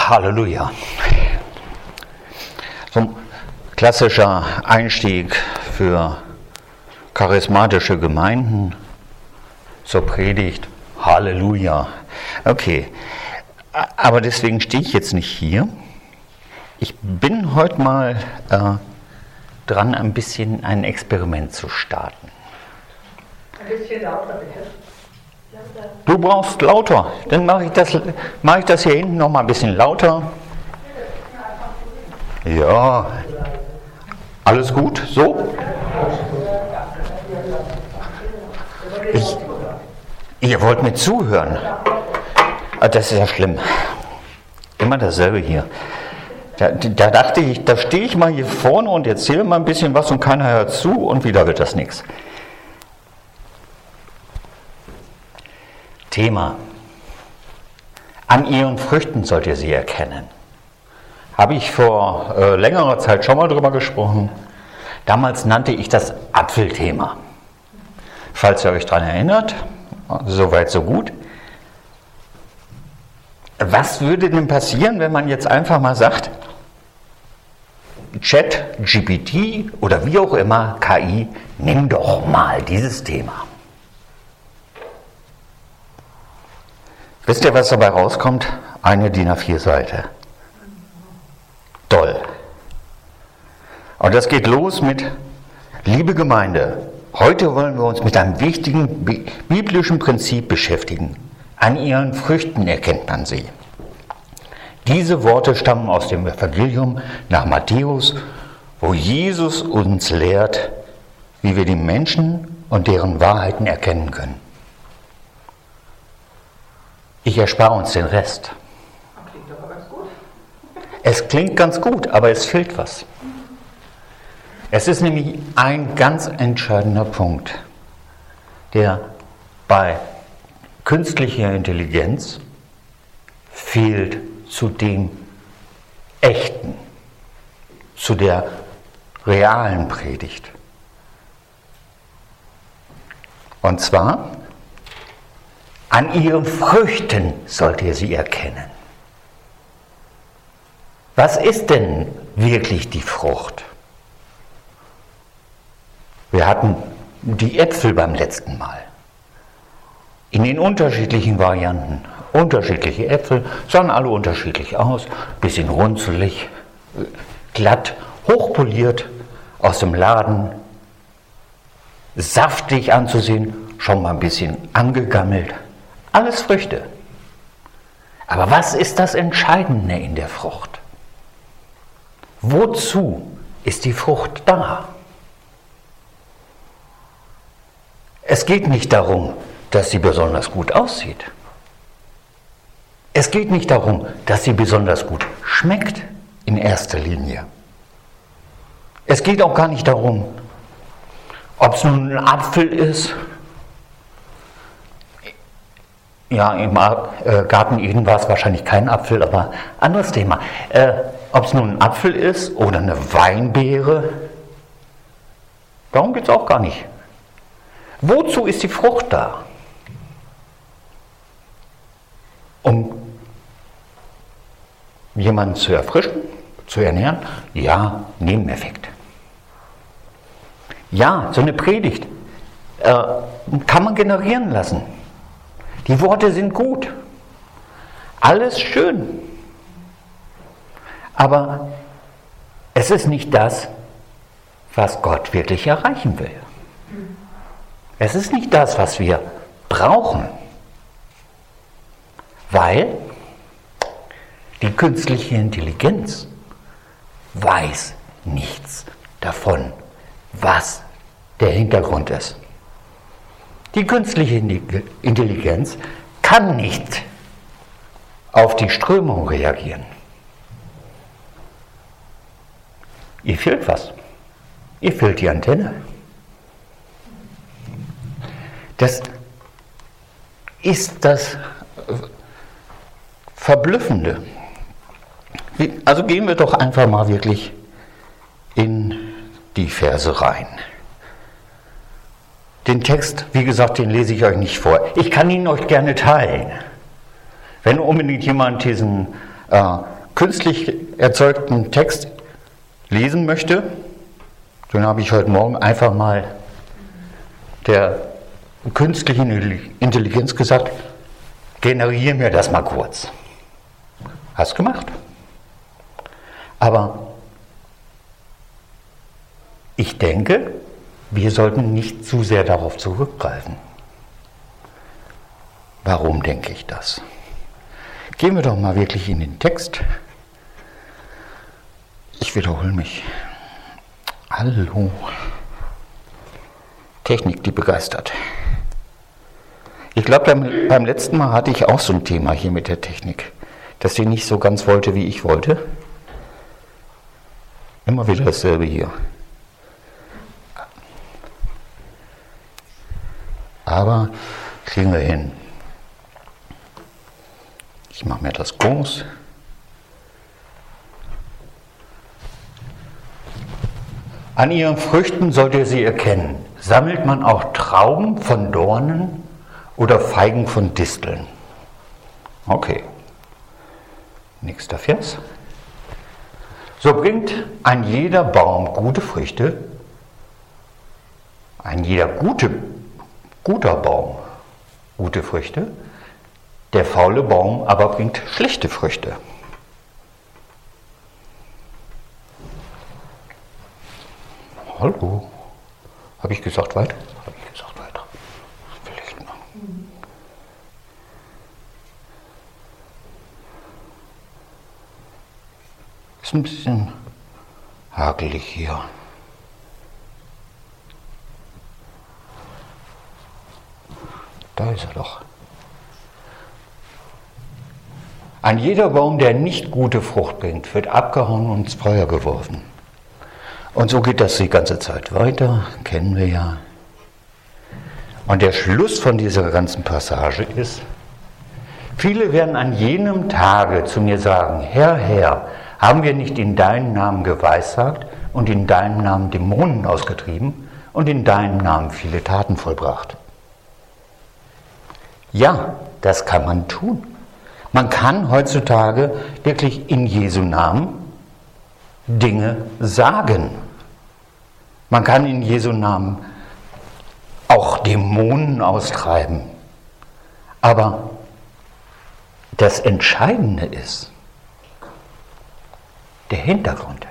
Halleluja. So ein klassischer Einstieg für charismatische Gemeinden zur Predigt. Halleluja. Okay, aber deswegen stehe ich jetzt nicht hier. Ich bin heute mal dran, ein bisschen ein Experiment zu starten. Ein bisschen lauter, bitte. Du brauchst lauter, dann mache ich das hier hinten noch mal ein bisschen lauter. Ja, alles gut, so? Ihr wollt mir zuhören. Das ist ja schlimm. Immer dasselbe hier. Da dachte ich, da stehe ich mal hier vorne und erzähle mal ein bisschen was und keiner hört zu und wieder wird das nichts. Thema. An ihren Früchten sollt ihr sie erkennen. Habe ich vor längerer Zeit schon mal drüber gesprochen. Damals nannte ich das Apfelthema. Falls ihr euch daran erinnert, soweit so gut. Was würde denn passieren, wenn man jetzt einfach mal sagt, Chat, GPT oder wie auch immer, KI, nimm doch mal dieses Thema. Wisst ihr, was dabei rauskommt? Eine DIN A4-Seite. Toll. Und das geht los mit, liebe Gemeinde, heute wollen wir uns mit einem wichtigen biblischen Prinzip beschäftigen. An ihren Früchten erkennt man sie. Diese Worte stammen aus dem Evangelium nach Matthäus, wo Jesus uns lehrt, wie wir die Menschen und deren Wahrheiten erkennen können. Ich erspare uns den Rest. Klingt aber ganz gut. Es klingt ganz gut, aber es fehlt was. Es ist nämlich ein ganz entscheidender Punkt, der bei künstlicher Intelligenz fehlt zu dem Echten, zu der realen Predigt. Und zwar, an ihren Früchten sollt ihr sie erkennen. Was ist denn wirklich die Frucht? Wir hatten die Äpfel beim letzten Mal. In den unterschiedlichen Varianten. Unterschiedliche Äpfel, sahen alle unterschiedlich aus. Bisschen runzelig, glatt, hochpoliert, aus dem Laden. Saftig anzusehen, schon mal ein bisschen angegammelt. Alles Früchte. Aber was ist das Entscheidende in der Frucht? Wozu ist die Frucht da? Es geht nicht darum, dass sie besonders gut aussieht. Es geht nicht darum, dass sie besonders gut schmeckt in erster Linie. Es geht auch gar nicht darum, ob es nun ein Apfel ist. Ja, im Garten Eden war es wahrscheinlich kein Apfel, aber anderes Thema. Ob es nun ein Apfel ist oder eine Weinbeere, darum geht es auch gar nicht. Wozu ist die Frucht da? Um jemanden zu erfrischen, zu ernähren? Ja, Nebeneffekt. Ja, so eine Predigt kann man generieren lassen. Die Worte sind gut. Alles schön. Aber es ist nicht das, was Gott wirklich erreichen will. Es ist nicht das, was wir brauchen. Weil die künstliche Intelligenz weiß nichts davon, was der Hintergrund ist. Die künstliche Intelligenz kann nicht auf die Strömung reagieren. Ihr fehlt was. Ihr fehlt die Antenne. Das ist das Verblüffende. Also gehen wir doch einfach mal wirklich in die Verse rein. Den Text, wie gesagt, den lese ich euch nicht vor. Ich kann ihn euch gerne teilen. Wenn unbedingt jemand diesen künstlich erzeugten Text lesen möchte, dann habe ich heute Morgen einfach mal der künstlichen Intelligenz gesagt, generiere mir das mal kurz. Hast gemacht. Aber ich denke, wir sollten nicht zu sehr darauf zurückgreifen. Warum denke ich das? Gehen wir doch mal wirklich in den Text. Ich wiederhole mich. Hallo. Technik, die begeistert. Ich glaube, beim letzten Mal hatte ich auch so ein Thema hier mit der Technik, dass sie nicht so ganz wollte, wie ich wollte. Immer wieder dasselbe hier. Aber kriegen wir hin. Ich mache mir das groß. An ihren Früchten sollt ihr sie erkennen. Sammelt man auch Trauben von Dornen oder Feigen von Disteln? Okay. Nächster Vers. So bringt ein jeder Baum gute Früchte, ein jeder guter Baum gute Früchte, der faule Baum aber bringt schlechte Früchte. Hallo. Habe ich gesagt weiter? Habe ich gesagt weiter? Vielleicht noch. Ist ein bisschen hakelig hier. Da ist er doch. Ein jeder Baum, der nicht gute Frucht bringt, wird abgehauen und ins Feuer geworfen. Und so geht das die ganze Zeit weiter, kennen wir ja. Und der Schluss von dieser ganzen Passage ist, viele werden an jenem Tage zu mir sagen, Herr, Herr, haben wir nicht in deinem Namen geweissagt und in deinem Namen Dämonen ausgetrieben und in deinem Namen viele Taten vollbracht? Ja, das kann man tun. Man kann heutzutage wirklich in Jesu Namen Dinge sagen. Man kann in Jesu Namen auch Dämonen austreiben. Aber das Entscheidende ist der Hintergrund.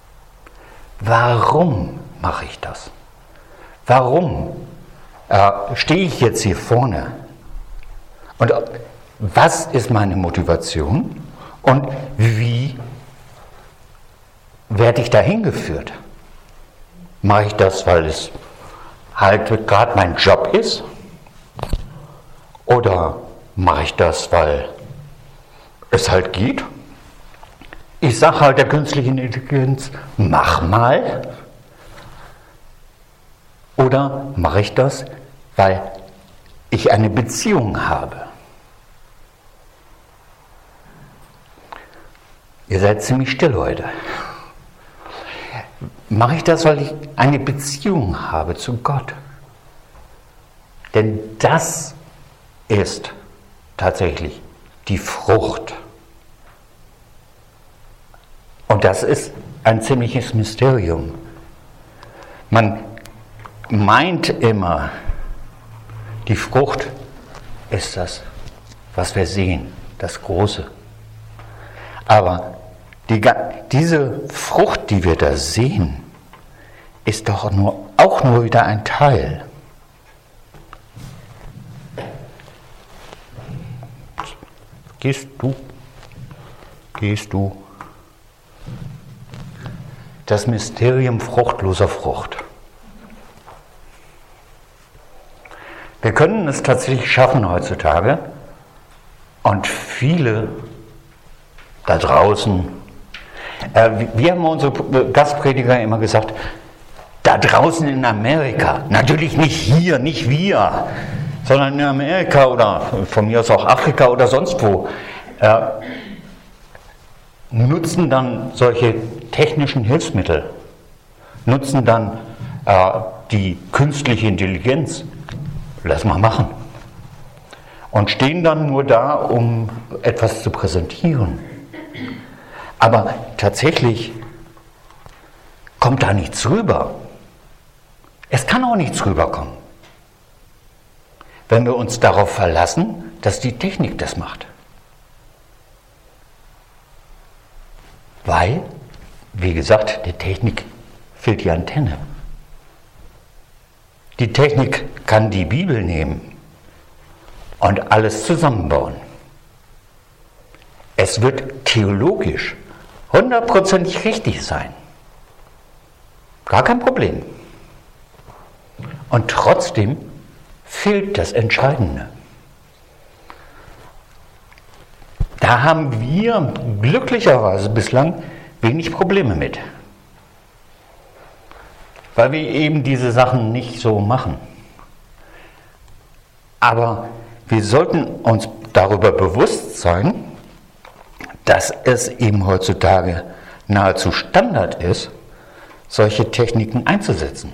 Warum mache ich das? Warum stehe ich jetzt hier vorne? Und was ist meine Motivation? Und wie werde ich dahin geführt? Mache ich das, weil es halt gerade mein Job ist? Oder mache ich das, weil es halt geht? Ich sage halt der künstlichen Intelligenz, mach mal. Oder mache ich das, weil ich eine Beziehung habe? Ihr seid ziemlich still heute. Mache ich das, weil ich eine Beziehung habe zu Gott? Denn das ist tatsächlich die Frucht. Und das ist ein ziemliches Mysterium. Man meint immer, die Frucht ist das, was wir sehen, das Große. Aber diese Frucht, die wir da sehen, ist doch auch nur wieder ein Teil. Gehst du. Das Mysterium fruchtloser Frucht. Wir können es tatsächlich schaffen heutzutage und viele da draußen, wir haben unsere Gastprediger immer gesagt, da draußen in Amerika, natürlich nicht hier, nicht wir, sondern in Amerika oder von mir aus auch Afrika oder sonst wo, nutzen dann solche technischen Hilfsmittel, nutzen dann die künstliche Intelligenz, lass mal machen, und stehen dann nur da, um etwas zu präsentieren. Aber tatsächlich kommt da nichts rüber. Es kann auch nichts rüberkommen, wenn wir uns darauf verlassen, dass die Technik das macht. Weil, wie gesagt, der Technik fehlt die Antenne. Die Technik kann die Bibel nehmen und alles zusammenbauen. Es wird theologisch 100% richtig sein. Gar kein Problem. Und trotzdem fehlt das Entscheidende. Da haben wir glücklicherweise bislang wenig Probleme mit. Weil wir eben diese Sachen nicht so machen. Aber wir sollten uns darüber bewusst sein, dass es eben heutzutage nahezu Standard ist, solche Techniken einzusetzen.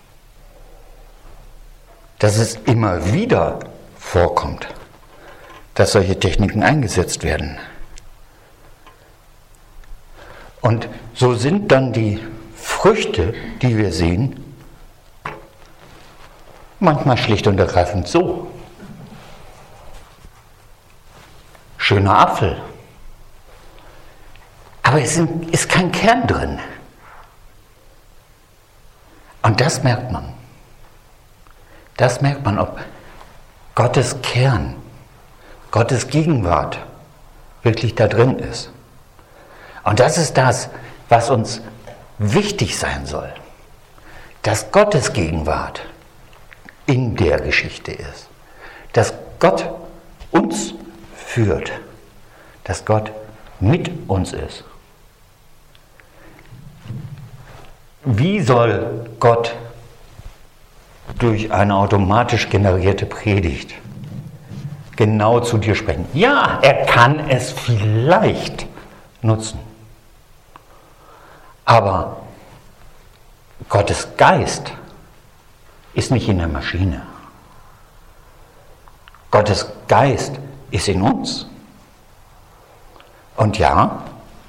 Dass es immer wieder vorkommt, dass solche Techniken eingesetzt werden. Und so sind dann die Früchte, die wir sehen, manchmal schlicht und ergreifend so. Schöner Apfel. Aber es ist kein Kern drin. Und das merkt man. Das merkt man, ob Gottes Kern, Gottes Gegenwart wirklich da drin ist. Und das ist das, was uns wichtig sein soll. Dass Gottes Gegenwart in der Geschichte ist. Dass Gott uns führt. Dass Gott mit uns ist. Wie soll Gott durch eine automatisch generierte Predigt genau zu dir sprechen? Ja, er kann es vielleicht nutzen. Aber Gottes Geist ist nicht in der Maschine. Gottes Geist ist in uns. Und ja,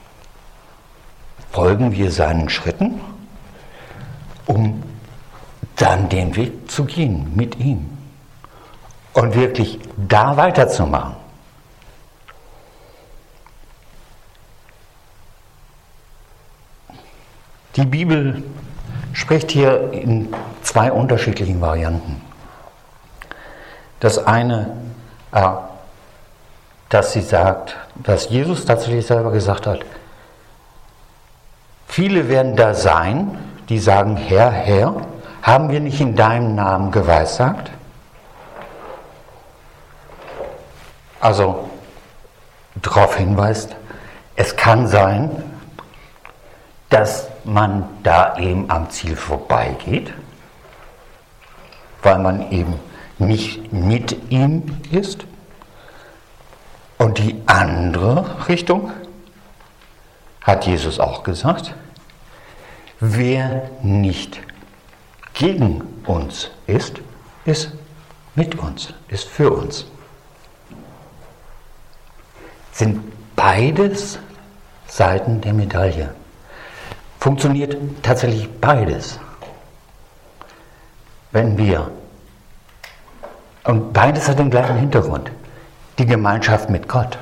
folgen wir seinen Schritten, um dann den Weg zu gehen mit ihm und wirklich da weiterzumachen. Die Bibel spricht hier in zwei unterschiedlichen Varianten. Das eine, dass sie sagt, dass Jesus tatsächlich selber gesagt hat, viele werden da sein, die sagen, Herr, Herr, haben wir nicht in deinem Namen geweissagt? Also darauf hinweist, es kann sein, dass man da eben am Ziel vorbeigeht, weil man eben nicht mit ihm ist. Und die andere Richtung hat Jesus auch gesagt, wer nicht gegen uns ist, ist mit uns, ist für uns. Sind beides Seiten der Medaille. Funktioniert tatsächlich beides. Wenn wir, und beides hat den gleichen Hintergrund, die Gemeinschaft mit Gott.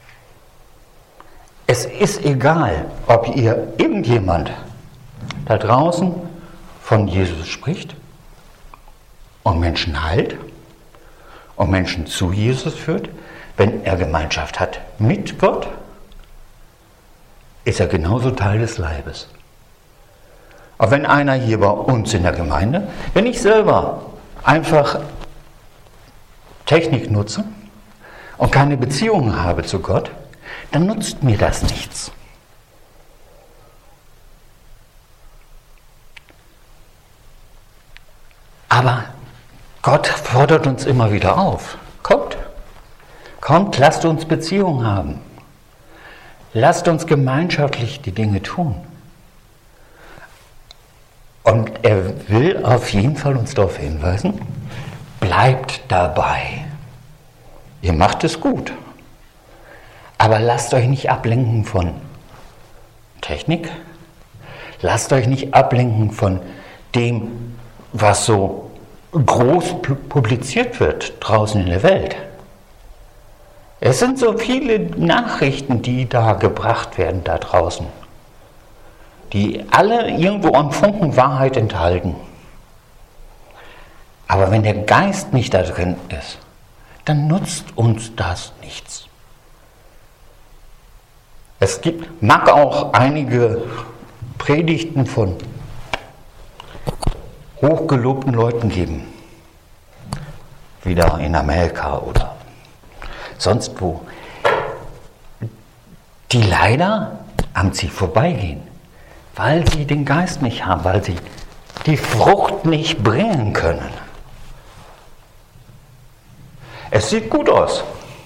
Es ist egal, ob ihr irgendjemand da draußen von Jesus spricht und Menschen heilt und Menschen zu Jesus führt, wenn er Gemeinschaft hat mit Gott, ist er genauso Teil des Leibes. Aber wenn einer hier bei uns in der Gemeinde, wenn ich selber einfach Technik nutze und keine Beziehung habe zu Gott, dann nutzt mir das nichts. Aber Gott fordert uns immer wieder auf. Kommt, lasst uns Beziehung haben. Lasst uns gemeinschaftlich die Dinge tun. Und er will auf jeden Fall uns darauf hinweisen, bleibt dabei. Ihr macht es gut. Aber lasst euch nicht ablenken von Technik. Lasst euch nicht ablenken von dem, was so groß publiziert wird draußen in der Welt. Es sind so viele Nachrichten, die da gebracht werden da draußen, die alle irgendwo einen Funken Wahrheit enthalten. Aber wenn der Geist nicht da drin ist, dann nutzt uns das nichts. Es mag auch einige Predigten von hochgelobten Leuten geben, wieder in Amerika oder sonst wo, die leider am Ziel vorbeigehen, weil sie den Geist nicht haben, weil sie die Frucht nicht bringen können. Es sieht gut aus.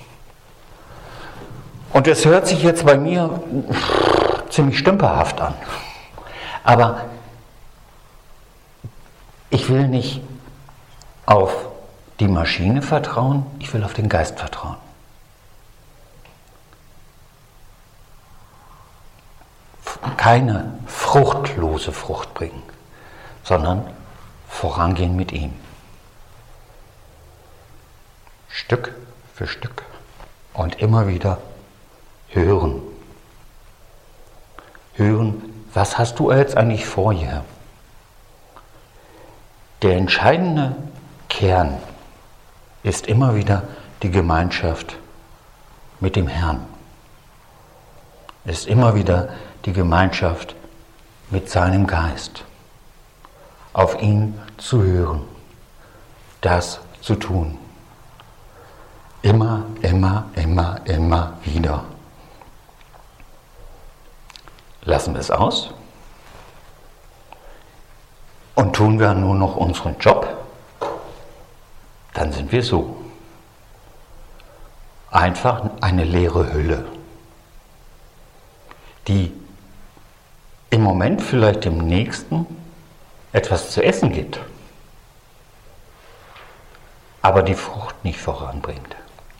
Und es hört sich jetzt bei mir ziemlich stümperhaft an. Aber ich will nicht auf die Maschine vertrauen, ich will auf den Geist vertrauen. Keine fruchtlose Frucht bringen, sondern vorangehen mit ihm. Stück für Stück und immer wieder hören. Hören, was hast du jetzt eigentlich vor hier? Der entscheidende Kern ist immer wieder die Gemeinschaft mit dem Herrn. Ist immer wieder die Gemeinschaft mit seinem Geist. Auf ihn zu hören, das zu tun. Immer, immer, immer, immer wieder. Lassen wir es aus und tun wir nur noch unseren Job, dann sind wir so. Einfach eine leere Hülle, die im Moment vielleicht dem Nächsten etwas zu essen gibt, aber die Frucht nicht voranbringt.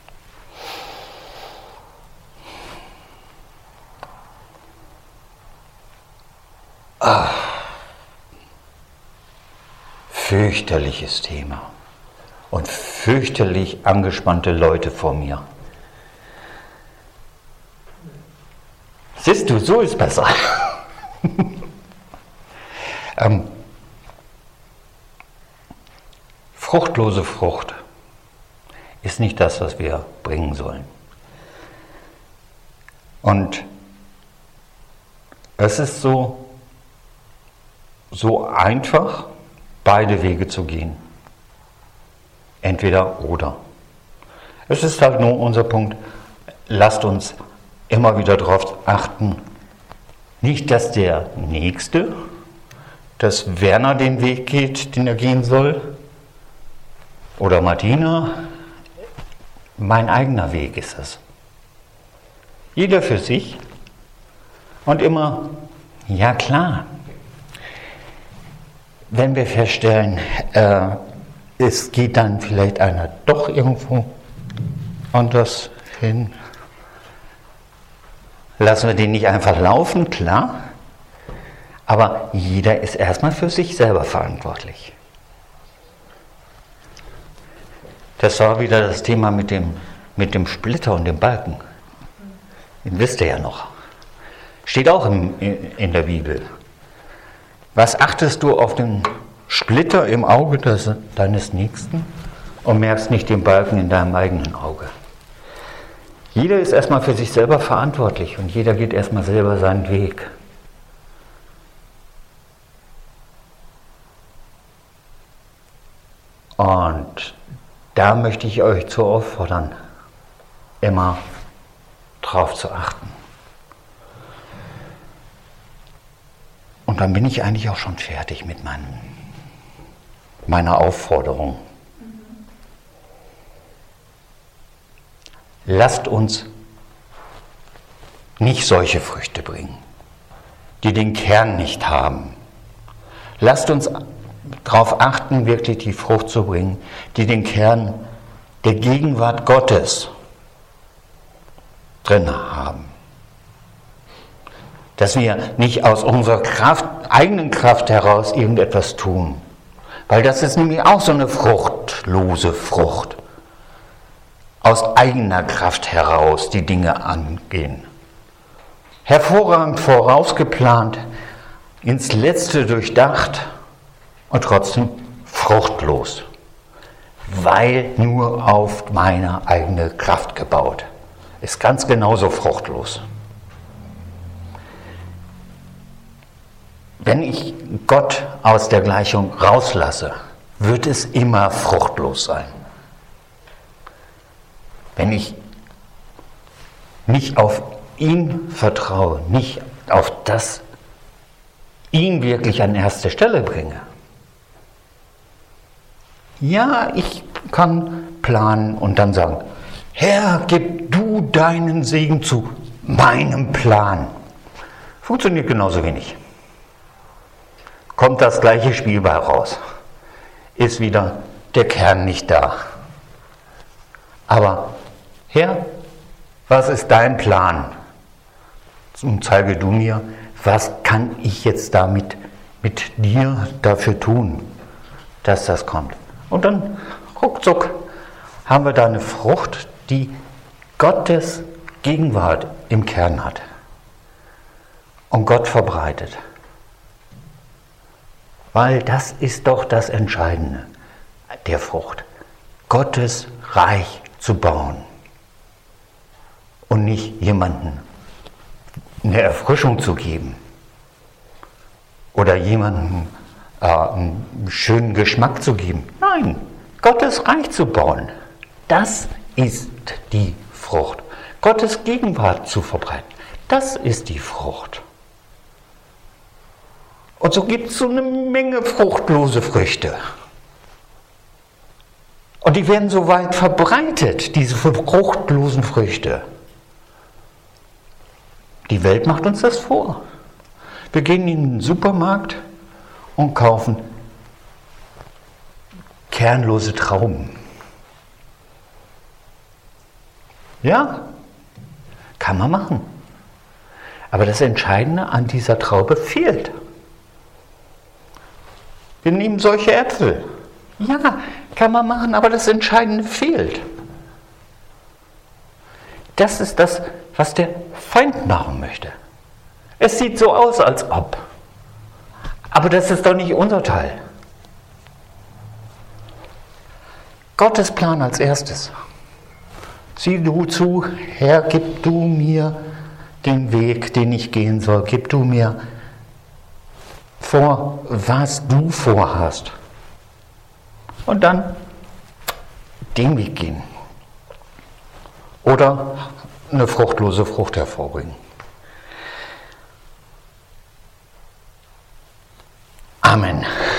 Fürchterliches Thema und fürchterlich angespannte Leute vor mir. Siehst du, so ist besser. Fruchtlose Frucht ist nicht das, was wir bringen sollen. Und es ist so einfach, beide Wege zu gehen. Entweder oder. Es ist halt nur unser Punkt, lasst uns immer wieder darauf achten, nicht, dass der Nächste, dass Werner den Weg geht, den er gehen soll, oder Martina, mein eigener Weg ist es. Jeder für sich und immer, ja klar, wenn wir feststellen, es geht dann vielleicht einer doch irgendwo anders hin, lassen wir den nicht einfach laufen, klar, aber jeder ist erstmal für sich selber verantwortlich. Das war wieder das Thema mit dem Splitter und dem Balken. Den wisst ihr ja noch. Steht auch in der Bibel. Was achtest du auf den Splitter im Auge deines Nächsten und merkst nicht den Balken in deinem eigenen Auge? Jeder ist erstmal für sich selber verantwortlich und jeder geht erstmal selber seinen Weg. Und da möchte ich euch zu auffordern, immer drauf zu achten. Und dann bin ich eigentlich auch schon fertig mit meiner Aufforderung. Lasst uns nicht solche Früchte bringen, die den Kern nicht haben. Lasst uns darauf achten, wirklich die Frucht zu bringen, die den Kern der Gegenwart Gottes drin haben. dass wir nicht aus unserer eigenen Kraft heraus irgendetwas tun. Weil das ist nämlich auch so eine fruchtlose Frucht. Aus eigener Kraft heraus die Dinge angehen. Hervorragend vorausgeplant, ins Letzte durchdacht und trotzdem fruchtlos. Weil nur auf meine eigene Kraft gebaut. Ist ganz genauso fruchtlos. Wenn ich Gott aus der Gleichung rauslasse, wird es immer fruchtlos sein. Wenn ich nicht auf ihn vertraue, nicht auf das, ihn wirklich an erste Stelle bringe. Ja, ich kann planen und dann sagen, Herr, gib du deinen Segen zu meinem Plan. Funktioniert genauso wenig. Kommt das gleiche Spiel bei raus. Ist wieder der Kern nicht da. Aber Herr, was ist dein Plan? Und zeige du mir, was kann ich jetzt damit mit dir dafür tun, dass das kommt. Und dann ruckzuck haben wir da eine Frucht, die Gottes Gegenwart im Kern hat und Gott verbreitet. Weil das ist doch das Entscheidende der Frucht. Gottes Reich zu bauen und nicht jemanden eine Erfrischung zu geben oder jemandem einen schönen Geschmack zu geben. Nein, Gottes Reich zu bauen, das ist die Frucht. Gottes Gegenwart zu verbreiten, das ist die Frucht. Und so gibt es so eine Menge fruchtlose Früchte. Und die werden so weit verbreitet, diese fruchtlosen Früchte. Die Welt macht uns das vor. Wir gehen in den Supermarkt und kaufen kernlose Trauben. Ja, kann man machen. Aber das Entscheidende an dieser Traube fehlt. Wir nehmen solche Äpfel. Ja, kann man machen, aber das Entscheidende fehlt. Das ist das, was der Feind machen möchte. Es sieht so aus, als ob. Aber das ist doch nicht unser Teil. Gottes Plan als erstes. Sieh du zu, Herr, gib du mir den Weg, den ich gehen soll. Gib du mir vor, was du vorhast. Und dann den Weg gehen. Oder eine fruchtlose Frucht hervorbringen. Amen.